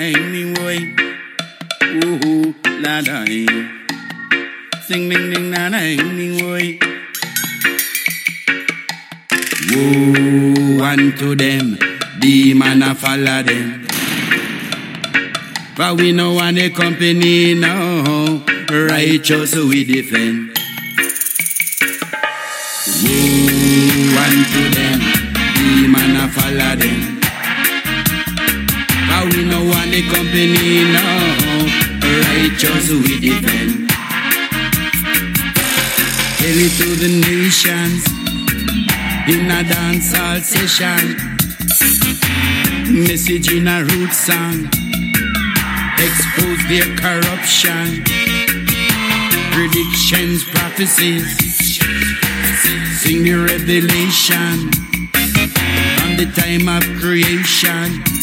ding boy. Ooh la da ding. Sing ding ding na ding boy. Woe unto them, demon a follow them. But we no want a company now, righteous we defend. Woe unto them, demon a follow them. But we no want a company now, righteous we defend. Tell it to the nations in a dancehall session, message in a root song, expose their corruption, predictions, prophecies, sing the revelation from the time of creation.